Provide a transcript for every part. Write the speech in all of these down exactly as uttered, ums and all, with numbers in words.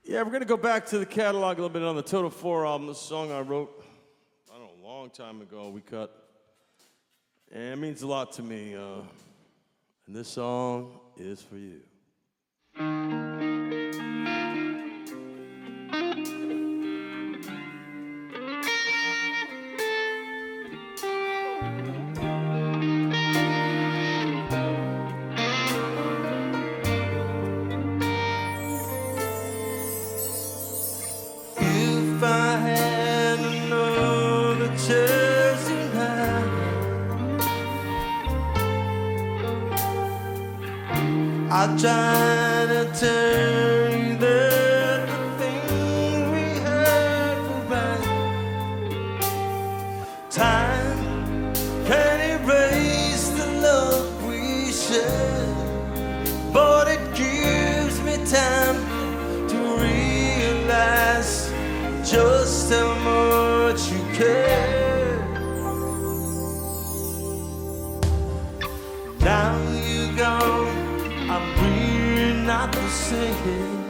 Yeah, we're going to go back to the catalog a little bit on the Total Four album. This song I wrote, I don't know, a long time ago, we cut. And it means a lot to me. Uh, and this song is for you. If I had another chance tonight, I'd try to tell you that the things we had were right. Time can erase the love we shared, but it gives me time to realize just how much you care. Now you're gone, I'm really not the same.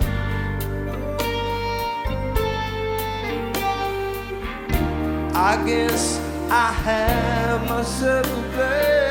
I guess I have myself to blame.